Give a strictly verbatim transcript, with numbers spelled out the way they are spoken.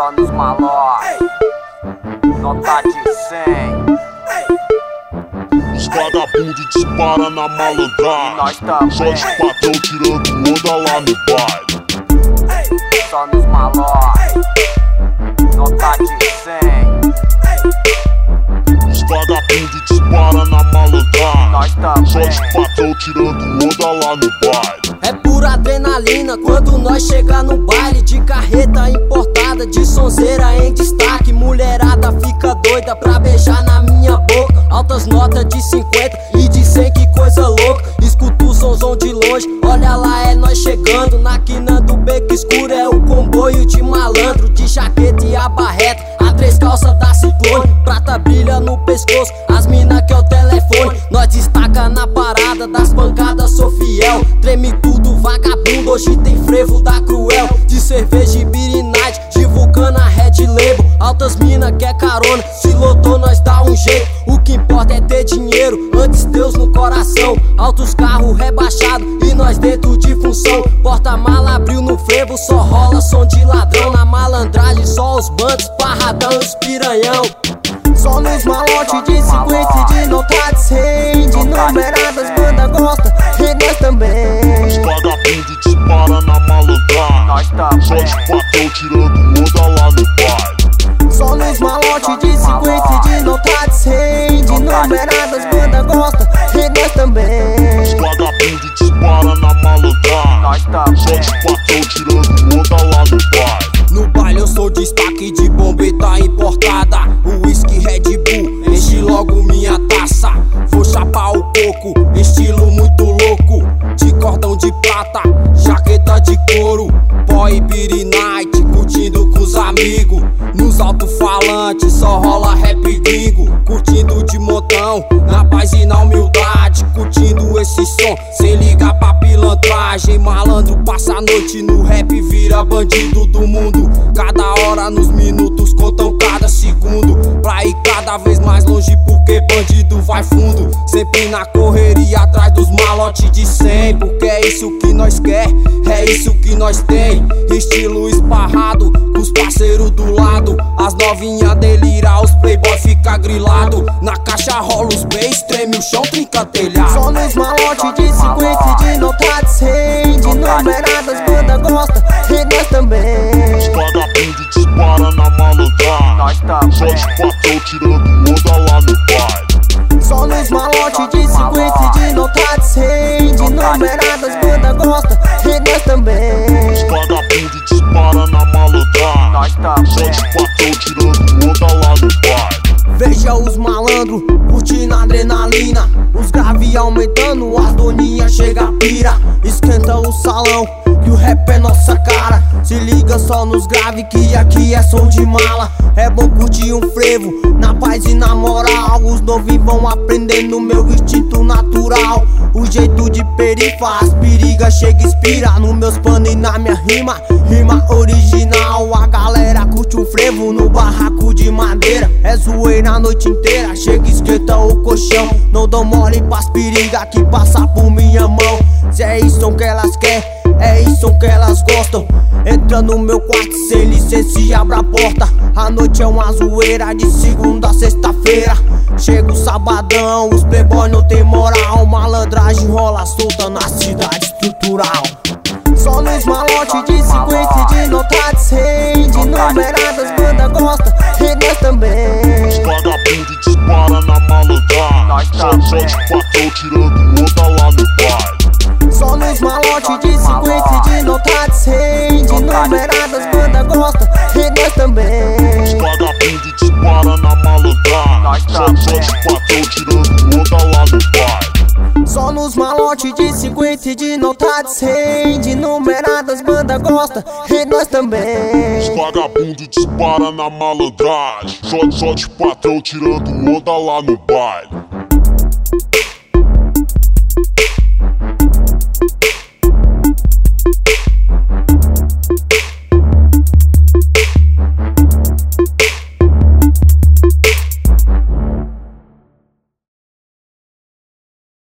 Só nos malotes, nota de cem. Os vagabundos disparam na malandragem. Nós também. Só de patrão tirando onda lá no baile. Só nos malotes, nota de cem. Os vagabundos disparam na malandragem. Nós também. Só de patrão tirando onda lá no baile. É pura adrenalina quando nós chega no baile. De carreta importada, de sonzeira em destaque. Mulherada fica doida pra beijar na minha boca. Altas notas de cinquenta e de cem, que coisa louca. Escuto o somzão de longe, olha lá é nós chegando. Na quina do beco escuro é o comboio de malandro. De jaqueta e abarreta, a três calças da Ciclone. Prata brilha no pescoço, as mina que é o telefone. Nós destaca na parada, das pancadas sou fiel. Treme tudo vagabundo, hoje tem frevo da Cruel. De cerveja e beer night, divulgando a Red Label. Altas mina quer carona, se lotou nós dá um jeito. O que importa é ter dinheiro, antes Deus no coração. Altos carros rebaixados e nós dentro de função. Porta-mala abriu no frevo, só rola som de ladrão. Na malandragem só os bandos, parradão e os piranhão. Só nos malotes de cinquenta e de nota de cem. De numeradas banda gosta e nós também. Os vagabundos disparam na malandragem. Nós também. Só de patrão tirando onda lá no baile. Só nos malotes de cinquenta e de nota de cem. De numeradas banda gosta e nós também. Os vagabundos disparam na malandragem. Nós também. Só de patrão tirando onda lá no baile. No baile eu sou destaque de bombeta importada. O whisky Red Bull, enche logo minha taça. Vou chapar o coco, estilo muito louco. De cordão de prata, jaqueta de couro. Boy beer night, curtindo com os amigos. Nos alto-falantes só rola rap gringo. Curtindo de montão, na paz e na humildade. Curtindo esse som, sem ligar pra pilantragem. Malandro passa a noite no rap, vira bandido do mundo. Cada hora nos minutos contam cada segundo. Pra ir cada vez mais longe porque bandido vai fundo. Sempre na correria atrás dos malotes de cem. Porque é isso que nós quer, é isso que nós tem. Estilo esparrado, com os parceiros do lado. As novinhas delira, os playboy fica grilado. Na caixa rola os bass, treme o chão, trinca telhado. Só nos malotes de cinquenta e de nota de cem. De numeradas banda gosta e nós também. Os vagabundos disparam na malandragem. Nós também. Só de patrão tirando onda lá no baile. Só nos malotes de cinquenta e de nota de cem. De numeradas banda gosta e nós também. Os vagabundos disparam na malandragem. Nós também. Só de patrão tirando onda lá no baile. Veja os malandros curtindo a adrenalina. Os graves aumentando, as doninhas chega a pira. Esquenta o salão, que o rap é nossa cara. Se liga só nos graves que aqui é som de mala. É bom curtir um frevo, na paz e na moral. Os novinhos vão aprendendo meu instinto natural. O jeito de perifa, as perigas chega e inspira. Nos meus panos e na minha rima, rima original. A galera curte um frevo no barraco de madeira. É zoeira a noite inteira, chega e esquenta o colchão. Não dou mole pras perigas que passa por minha mão. Se é isso que elas querem, é isso que elas gostam. Entra no meu quarto sem licença e abre a porta. A noite é uma zoeira de segunda a sexta-feira. Chega o sabadão, os playboy não tem moral. Malandragem rola solta na cidade estrutural. Só nos malotes de cinquenta e de nota de cem. De numeradas banda gosta e nós também. Os vagabundos disparam na malandragem. Nós Só, também. só de patrão tirando onda lá no baile. Só nos malotes de cinquenta e de nota de cem. De numeradas banda gosta e nós também. Os vagabundos disparam na malandragem. Nós Só, também. só de patrão tirando onda lá no baile. Só nos malotes de cinquenta e de nota de cem. De numeradas banda gosta e nós também. Os vagabundos disparam na malandragem. Só, só de patrão tirando onda lá no baile.